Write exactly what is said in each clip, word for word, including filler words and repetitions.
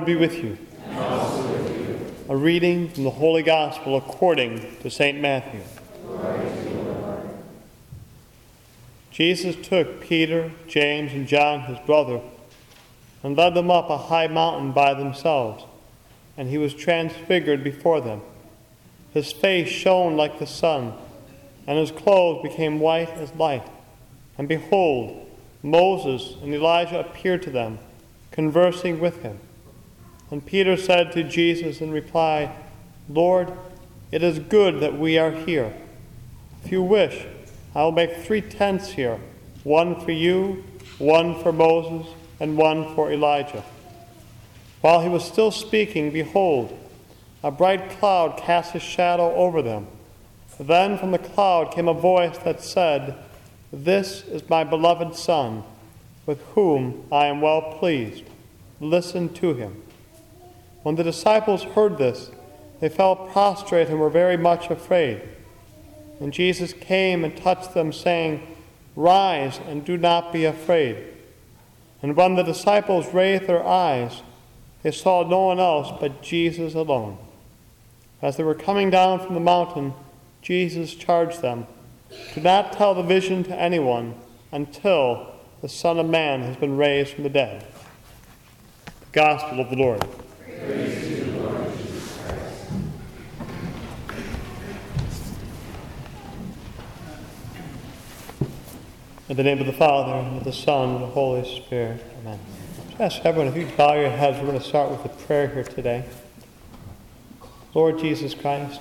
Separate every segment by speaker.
Speaker 1: Lord be with you.
Speaker 2: And also with you.
Speaker 1: A reading from the Holy Gospel according to Saint Matthew.
Speaker 2: Glory to you, Lord.
Speaker 1: Jesus took Peter, James, and John, his brother, and led them up a high mountain by themselves, and he was transfigured before them. His face shone like the sun, and his clothes became white as light. And behold, Moses and Elijah appeared to them, conversing with him. And Peter said to Jesus in reply, Lord, it is good that we are here. If you wish, I will make three tents here, one for you, one for Moses, and one for Elijah. While he was still speaking, behold, a bright cloud cast a shadow over them. Then from the cloud came a voice that said, This is my beloved Son, with whom I am well pleased. Listen to him. When the disciples heard this, they fell prostrate and were very much afraid. And Jesus came and touched them, saying, Rise and do not be afraid. And when the disciples raised their eyes, they saw no one else but Jesus alone. As they were coming down from the mountain, Jesus charged them, Do not tell the vision to anyone until the Son of Man has been raised from the dead. The Gospel of the Lord.
Speaker 2: Praise to you, Lord Jesus Christ.
Speaker 1: In the name of the Father, and of the Son, and of the Holy Spirit. Amen. I ask everyone, if you bow your heads, we're going to start with a prayer here today. Lord Jesus Christ,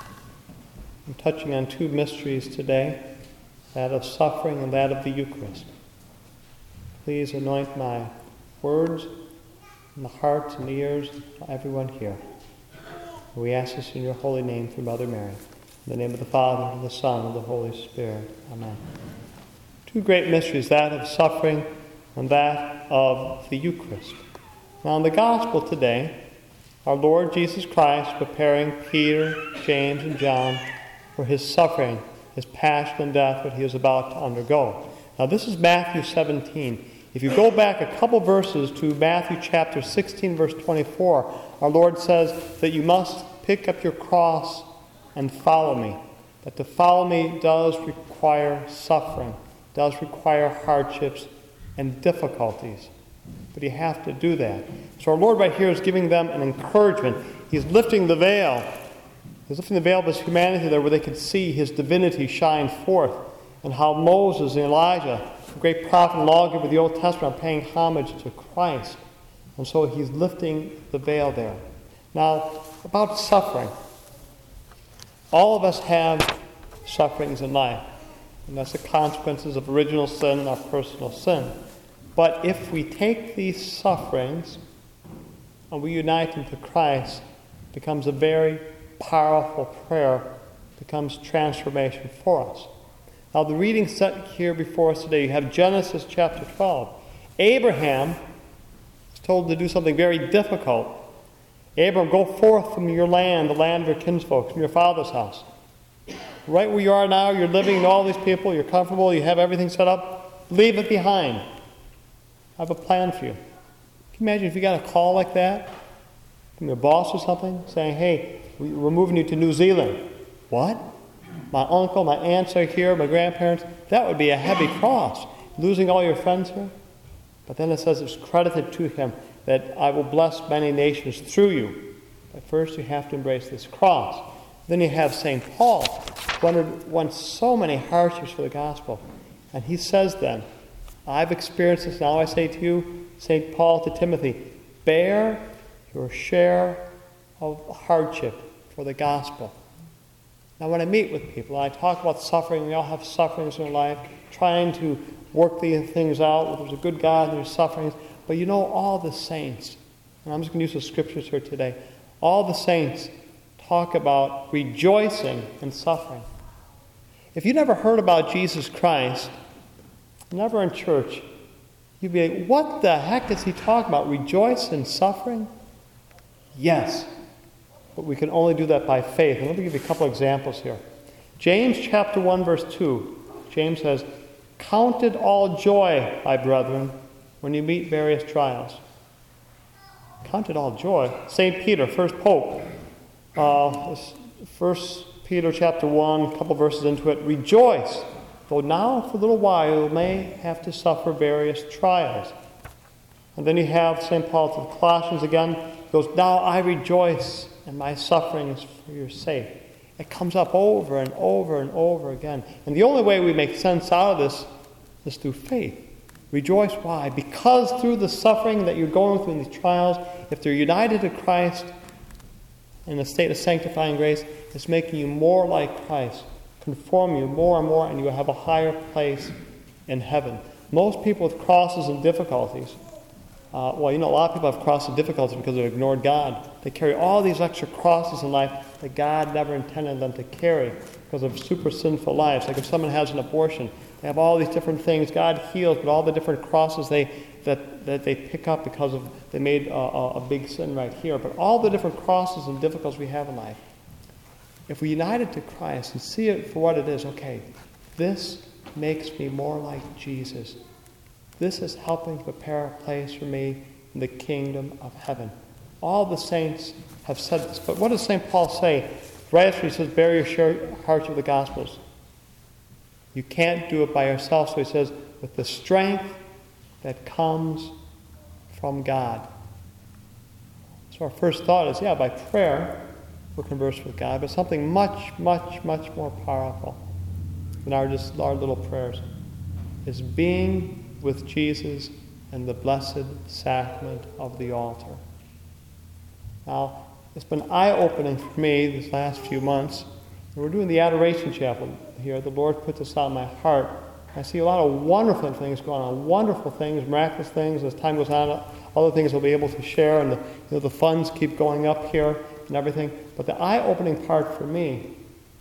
Speaker 1: I'm touching on two mysteries today, that of suffering and that of the Eucharist. Please anoint my words and the hearts and ears of everyone here. We ask this in your holy name through Mother Mary. In the name of the Father, and the Son, and of the Holy Spirit. Amen. Two great mysteries, that of suffering and that of the Eucharist. Now in the Gospel today, our Lord Jesus Christ preparing Peter, James, and John for his suffering, his passion and death that he is about to undergo. Now this is Matthew seventeen. If you go back a couple verses to Matthew chapter sixteen, verse twenty-four, our Lord says that you must pick up your cross and follow me. That to follow me does require suffering, does require hardships and difficulties. But you have to do that. So our Lord right here is giving them an encouragement. He's lifting the veil. He's lifting the veil of his humanity there where they could see his divinity shine forth, and how Moses and Elijah, the great prophet and lawgiver of the Old Testament, are paying homage to Christ. And so he's lifting the veil there. Now, about suffering. All of us have sufferings in life. And that's the consequences of original sin and our personal sin. But if we take these sufferings and we unite them to Christ, it becomes a very powerful prayer, becomes transformation for us. Now the reading set here before us today, you have Genesis chapter twelve. Abraham is told to do something very difficult. Abram, go forth from your land, the land of your kinsfolk, from your father's house. Right where you are now, you're living with all these people, you're comfortable, you have everything set up. Leave it behind. I have a plan for you. Can you imagine if you got a call like that from your boss or something, saying, hey, we're moving you to New Zealand. What? My uncle, my aunts are here, my grandparents. That would be a heavy cross, losing all your friends here. But then it says it's credited to him that I will bless many nations through you. But first you have to embrace this cross. Then you have Saint Paul, who underwent so many hardships for the gospel. And he says then, I've experienced this, now I say to you, Saint Paul to Timothy, bear your share of hardship for the gospel. Now when I meet with people, I talk about suffering, we all have sufferings in our life, trying to work these things out. There's a good God and there's sufferings. But you know, all the saints, and I'm just going to use the scriptures here today, all the saints talk about rejoicing in suffering. If you never heard about Jesus Christ, never in church, you'd be like, what the heck is he talking about? Rejoice in suffering? Yes. But we can only do that by faith. And let me give you a couple examples here. James chapter one, verse two. James says, count it all joy, my brethren, when you meet various trials. count it all joy. Saint Peter, first pope, uh, First Peter chapter one, a couple verses into it, rejoice, though now for a little while you may have to suffer various trials. And then you have Saint Paul to the Colossians again. He goes, now I rejoice in my sufferings for your sake. It comes up over and over and over again. And the only way we make sense out of this is through faith. Rejoice, why? Because through the suffering that you're going through in these trials, if they're united to Christ in a state of sanctifying grace, it's making you more like Christ, conform you more and more, and you have a higher place in heaven. Most people with crosses and difficulties, uh, well, you know, a lot of people have crosses and difficulties because they've ignored God. They carry all these extra crosses in life that God never intended them to carry because of super sinful lives. Like if someone has an abortion, they have all these different things. God heals, but all the different crosses they that, that they pick up because of they made a, a, a big sin right here. But all the different crosses and difficulties we have in life, if we unite it to Christ and see it for what it is, okay, this makes me more like Jesus. This is helping to prepare a place for me in the kingdom of heaven. All the saints have said this. But what does Saint Paul say? Right after he says, bear your hearts with the Gospels. You can't do it by yourself. So he says, with the strength that comes from God. So our first thought is, yeah, by prayer, we'll converse with God, but something much, much, much more powerful than our, just our little prayers is being with Jesus and the blessed sacrament of the altar. Now, it's been eye-opening for me these last few months. We're doing the Adoration Chapel here. The Lord put this on my heart. I see a lot of wonderful things going on, wonderful things, miraculous things. As time goes on, other things we'll be able to share, and the, you know, the funds keep going up here and everything. But the eye-opening part for me,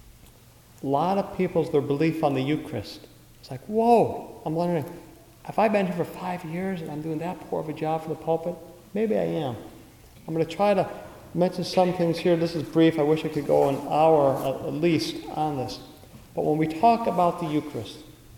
Speaker 1: a lot of people's their belief on the Eucharist. It's like, whoa, I'm wondering, have I been here for five years and I'm doing that poor of a job for the pulpit? Maybe I am. I'm going to try to mention some things here. This is brief. I wish I could go an hour at least on this. But when we talk about the Eucharist,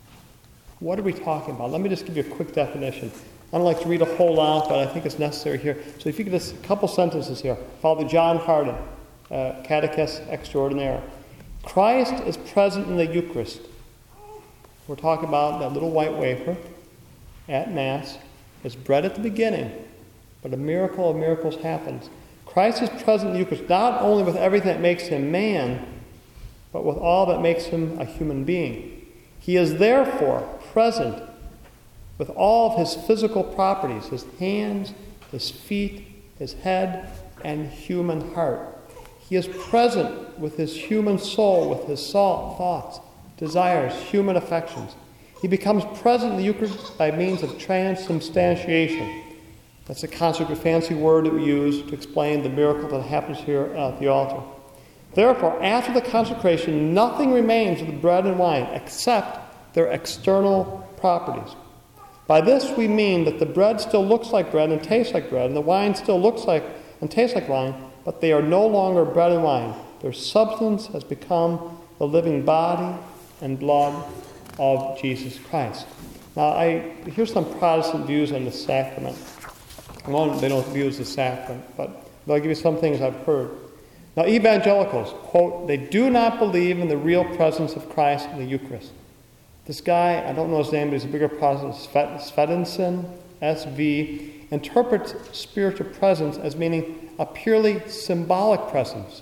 Speaker 1: what are we talking about? Let me just give you a quick definition. I don't like to read a whole lot, but I think it's necessary here. So if you could just, a couple sentences here. Father John Hardin, uh, Catechist Extraordinaire. Christ is present in the Eucharist. We're talking about that little white wafer at Mass. It's bread at the beginning, but a miracle of miracles happens. Christ is present in the Eucharist, not only with everything that makes him man, but with all that makes him a human being. He is therefore present with all of his physical properties, his hands, his feet, his head, and human heart. He is present with his human soul, with his thoughts, desires, human affections. He becomes present in the Eucharist by means of transubstantiation. That's a consecrated fancy word that we use to explain the miracle that happens here at the altar. Therefore, after the consecration, nothing remains of the bread and wine except their external properties. By this we mean that the bread still looks like bread and tastes like bread, and the wine still looks like and tastes like wine, but they are no longer bread and wine. Their substance has become the living body and blood of Jesus Christ. Now, I here's some Protestant views on the sacrament. One, they don't view as the sacrament, but I'll give you some things I've heard. Now, evangelicals, quote, they do not believe in the real presence of Christ in the Eucharist. This guy, I don't know his name, but he's a bigger Protestant, Svedensen, S V, interprets spiritual presence as meaning a purely symbolic presence.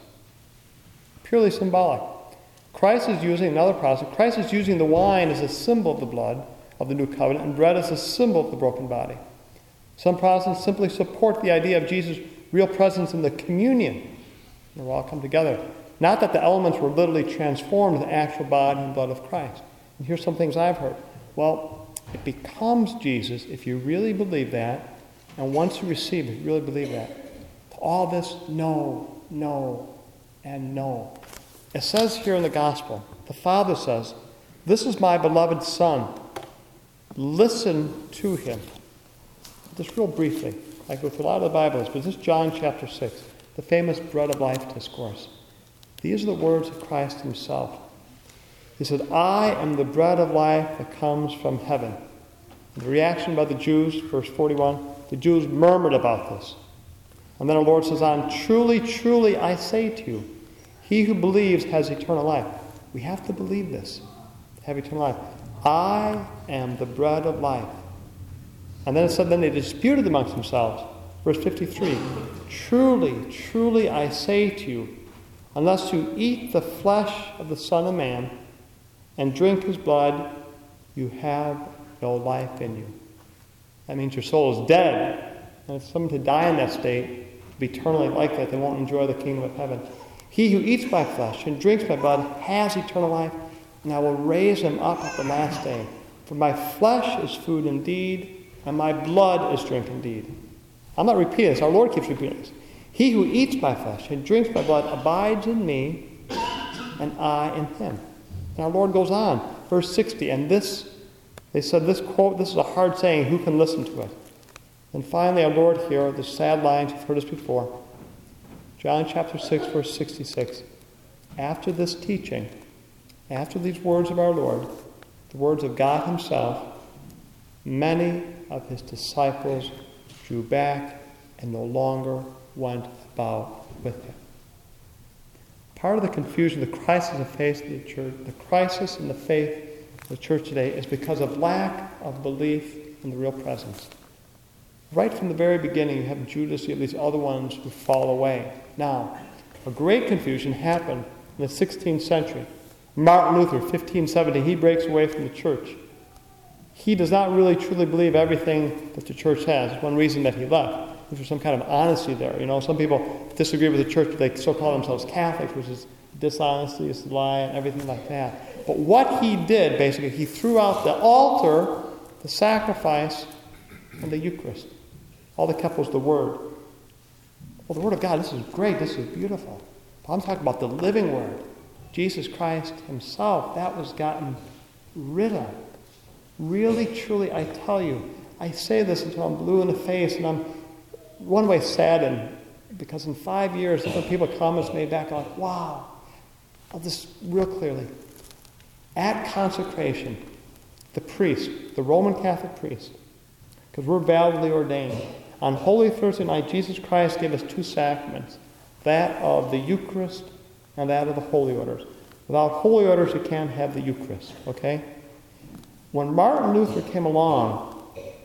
Speaker 1: Purely symbolic. Christ is using, another Protestant, Christ is using the wine as a symbol of the blood of the new covenant and bread as a symbol of the broken body. Some Protestants simply support the idea of Jesus' real presence in the communion. They all come together. Not that the elements were literally transformed into the actual body and blood of Christ. And here's some things I've heard. Well, it becomes Jesus if you really believe that, and once you receive it, you really believe that. To all this, no, no, and no. It says here in the Gospel, the Father says, "This is my beloved Son. Listen to him." Just real briefly, I go through a lot of the Bibles, but this is John chapter six, the famous bread of life discourse. These are the words of Christ himself. He said, "I am the bread of life that comes from heaven." The reaction by the Jews, verse forty-one, the Jews murmured about this. And then our Lord says on, truly, truly, I say to you, he who believes has eternal life. We have to believe this, have eternal life. I am the bread of life. And then it said, then they disputed amongst themselves. Verse fifty-three, truly, truly, I say to you, unless you eat the flesh of the Son of Man and drink his blood, you have no life in you. That means your soul is dead. And if someone to die in that state, to be eternally like that, they won't enjoy the kingdom of heaven. He who eats my flesh and drinks my blood has eternal life, and I will raise him up at the last day. For my flesh is food indeed, and my blood is drink indeed. I'm not repeating this. Our Lord keeps repeating this. He who eats my flesh and drinks my blood abides in me, and I in him. And our Lord goes on, verse sixty, and this, they said this quote, this is a hard saying, who can listen to it? And finally, our Lord here, the sad lines, you've heard this before, John chapter six, verse sixty-six. After this teaching, after these words of our Lord, the words of God himself, many of his disciples drew back and no longer went about with him. Part of the confusion, the crisis of faith in the church, the crisis in the faith of the church today is because of lack of belief in the real presence. Right from the very beginning, you have Judas, you have these other ones who fall away. Now, a great confusion happened in the sixteenth century. Martin Luther, fifteen seventy, he breaks away from the church. He does not really truly believe everything that the church has. One reason that he left. There's some kind of honesty there. You know, some people disagree with the church, but they still call themselves Catholics, which is dishonesty, is a lie, and everything like that. But what he did, basically, he threw out the altar, the sacrifice, and the Eucharist. All they kept was the Word. Well, the Word of God, this is great, this is beautiful. But I'm talking about the living Word. Jesus Christ himself, that was gotten rid of. Really, truly, I tell you, I say this until I'm blue in the face, and I'm one way saddened, because in five years, different people comments made back like, wow, I'll just real clearly. At consecration, the priest, the Roman Catholic priest, because we're validly ordained, on Holy Thursday night, Jesus Christ gave us two sacraments, that of the Eucharist and that of the Holy Orders. Without Holy Orders, you can't have the Eucharist, okay? When Martin Luther came along,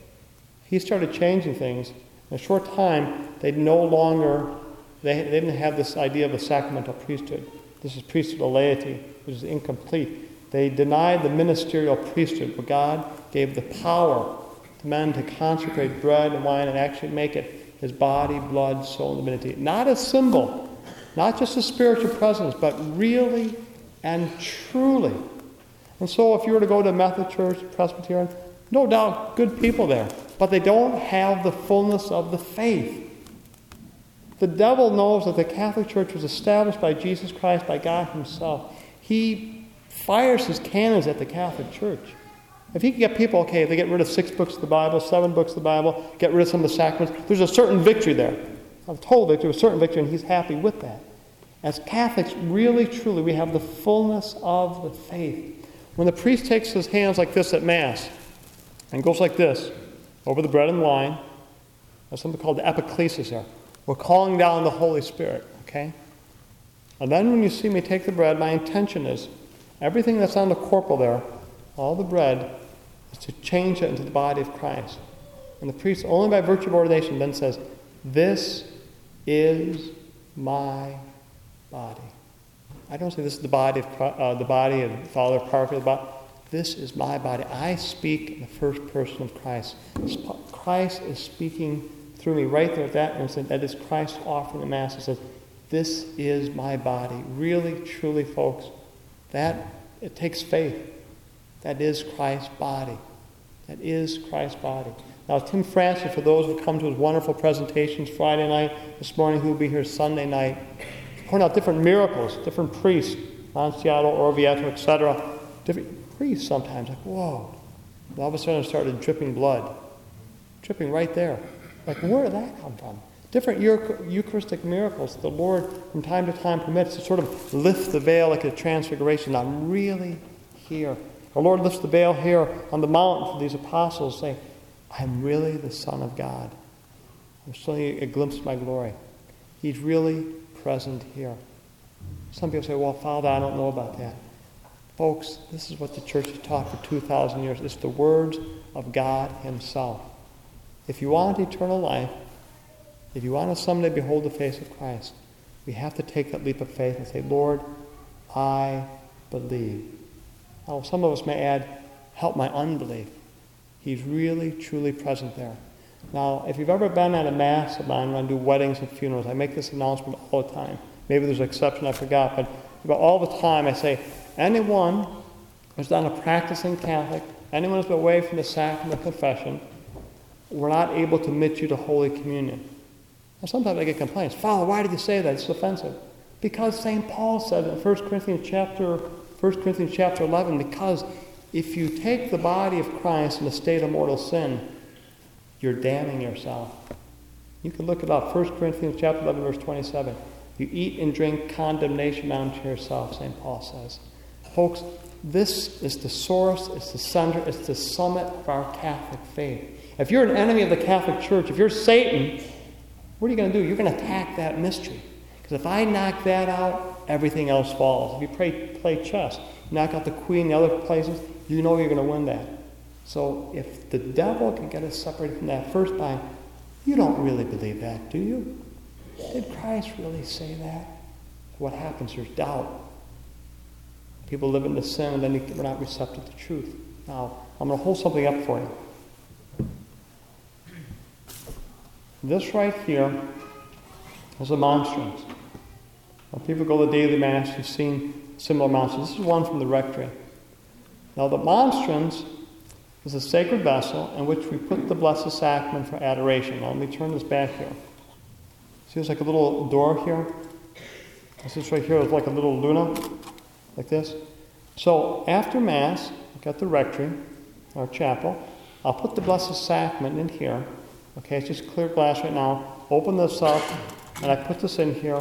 Speaker 1: he started changing things. In a short time, they no longer, they, they didn't have this idea of a sacramental priesthood. This is priesthood of laity, which is incomplete. They denied the ministerial priesthood, where God gave the power to men to consecrate bread and wine and actually make it his body, blood, soul, and divinity. Not a symbol, not just a spiritual presence, but really and truly. And so if you were to go to a Methodist church, Presbyterian, no doubt good people there, but they don't have the fullness of the faith. The devil knows that the Catholic Church was established by Jesus Christ, by God himself. He fires his cannons at the Catholic Church. If he can get people, okay, if they get rid of six books of the Bible, seven books of the Bible, get rid of some of the sacraments, there's a certain victory there. A total victory, a certain victory, and he's happy with that. As Catholics, really, truly, we have the fullness of the faith. When the priest takes his hands like this at Mass and goes like this over the bread and wine, there's something called the epiclesis there. We're calling down the Holy Spirit, okay? And then when you see me take the bread, my intention is everything that's on the corporal there, all the bread, is to change it into the body of Christ. And the priest, only by virtue of ordination, then says, this is my body. I don't say this is the body of uh, the body of the Father, part of the body. This is my body. I speak in the first person of Christ. Christ is speaking through me right there at that instant. That is Christ offering the Mass. He says, this is my body. Really, truly, folks, that it takes faith. That is Christ's body. That is Christ's body. Now, Tim Francis, for those who come to his wonderful presentations Friday night, this morning, who will be here Sunday night, point out different miracles, different priests, Lanciato, Orvieto, et cetera. Different priests sometimes, like, whoa. And all of a sudden it started dripping blood. Dripping right there. Like, where did that come from? Different Eucharistic miracles the Lord from time to time permits to sort of lift the veil like a transfiguration. I'm really here. The Lord lifts the veil here on the mountain for these apostles, saying, I'm really the Son of God. I'm showing you a glimpse of my glory. He's really present here. Some people say, well, Father, I don't know about that. Folks, this is what the church has taught for two thousand years. It's the words of God himself. If you want eternal life, if you want to someday behold the face of Christ, we have to take that leap of faith and say, Lord, I believe. Now, some of us may add, help my unbelief. He's really, truly present there. Now, if you've ever been at a Mass of mine, when I do weddings and funerals, I make this announcement all the time. Maybe there's an exception I forgot, but about all the time I say, anyone who's not a practicing Catholic, anyone who's been away from the sacrament of confession, we're not able to admit you to Holy Communion. Now, sometimes I get complaints. Father, why did you say that? It's offensive. Because Saint Paul said in First Corinthians chapter, First Corinthians chapter eleven, because if you take the body of Christ in a state of mortal sin, you're damning yourself. You can look it up. First Corinthians chapter eleven, verse twenty-seven. You eat and drink condemnation unto yourself, Saint Paul says. Folks, this is the source, it's the center, it's the summit of our Catholic faith. If you're an enemy of the Catholic Church, if you're Satan, what are you going to do? You're going to attack that mystery. Because if I knock that out, everything else falls. If you play, play chess, knock out the queen, the other places, you know you're going to win that. So if the devil can get us separated from that first time, you don't really believe that, do you? Did Christ really say that? What happens? There's doubt. People live in the sin and then we're not receptive to truth. Now, I'm going to hold something up for you. This right here is a monstrance. When people go to daily Mass, you've seen similar monstrances. This is one from the rectory. Now, the monstrance is a sacred vessel in which we put the Blessed Sacrament for adoration. Now, let me turn this back here. See, there's like a little door here. This right here is like a little luna, like this. So, after Mass, look at the rectory, our chapel. I'll put the Blessed Sacrament in here. Okay, it's just clear glass right now. Open this up, and I put this in here,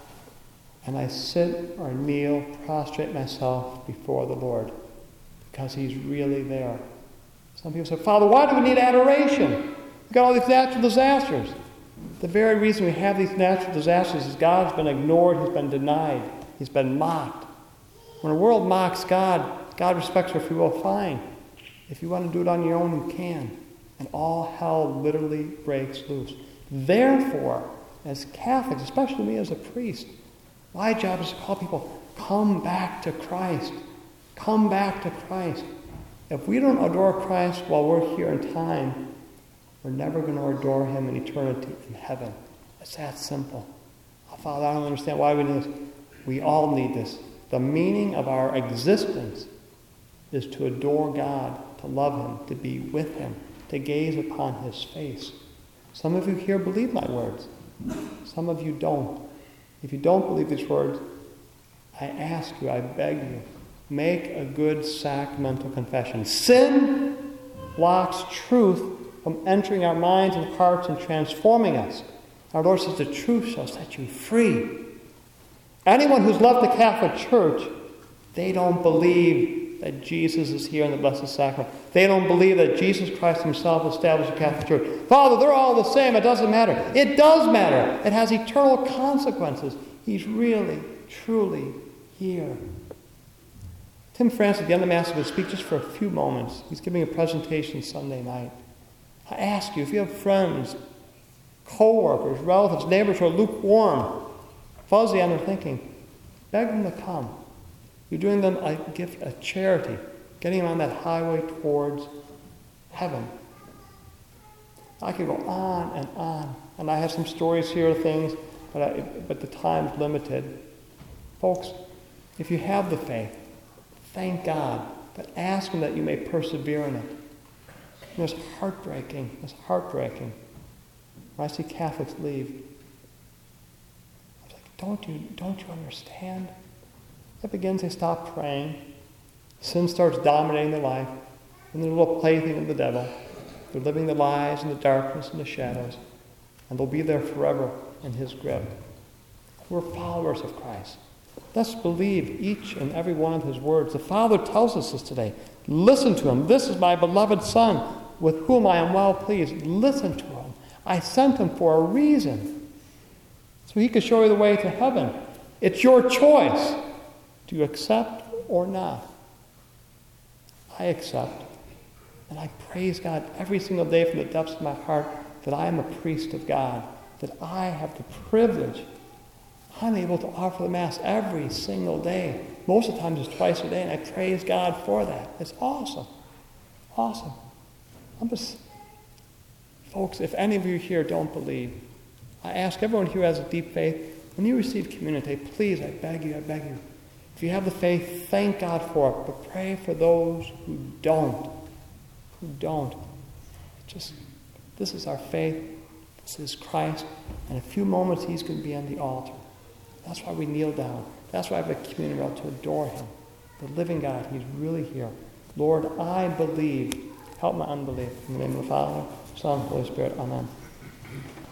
Speaker 1: and I sit or kneel, prostrate myself before the Lord, because He's really there. Some people say, Father, why do we need adoration? We've got all these natural disasters. The very reason we have these natural disasters is God's been ignored, He's been denied, He's been mocked. When the world mocks God, God respects our free will, fine. If you want to do it on your own, you can. And all hell literally breaks loose. Therefore, as Catholics, especially me as a priest, my job is to call people, come back to Christ. Come back to Christ. If we don't adore Christ while we're here in time, we're never going to adore Him in eternity in heaven. It's that simple. Oh, Father, I don't understand why we need this. We all need this. The meaning of our existence is to adore God, to love Him, to be with Him, to gaze upon His face. Some of you here believe my words. Some of you don't. If you don't believe these words, I ask you, I beg you, make a good sacramental confession. Sin blocks truth from entering our minds and hearts and transforming us. Our Lord says the truth shall set you free. Anyone who's left the Catholic Church, they don't believe that Jesus is here in the Blessed Sacrament. They don't believe that Jesus Christ Himself established the Catholic Church. Father, they're all the same. It doesn't matter. It does matter. It has eternal consequences. He's really, truly here. Tim Francis, at the end of Mass, will speak just for a few moments. He's giving a presentation Sunday night. I ask you, if you have friends, co-workers, relatives, neighbors who are lukewarm, fuzzy on their thinking, beg them to come. You're doing them a gift, a charity, getting them on that highway towards heaven. I could go on and on, and I have some stories here of things, but, I, but the time's limited. Folks, if you have the faith, thank God, but ask Him that you may persevere in it. And it's heartbreaking. It's heartbreaking. When I see Catholics leave, I'm like, don't you, don't you understand? It begins, they stop praying. Sin starts dominating their life. And they're a little plaything of the devil. They're living their lives in the darkness and the shadows. And they'll be there forever in his grip. We're followers of Christ. Let's believe each and every one of his words. The Father tells us this today. Listen to him. This is my beloved Son, with whom I am well pleased. Listen to him. I sent him for a reason. so he can show you the way to heaven. It's your choice. Do you accept or not? I accept. And I praise God every single day from the depths of my heart that I am a priest of God, that I have the privilege. I'm able to offer the Mass every single day. Most of the times it's twice a day, and I praise God for that. It's awesome. Awesome. I'm just, folks, if any of you here don't believe, I ask everyone here who has a deep faith, when you receive community, please, I beg you, I beg you, if you have the faith, thank God for it, but pray for those who don't. Who don't. Just, this is our faith. This is Christ. In a few moments, he's going to be on the altar. That's why we kneel down. That's why I have a communion rail to adore him. The living God, he's really here. Lord, I believe. Help my unbelief. In the name of the Father, Son, Holy Spirit. Amen.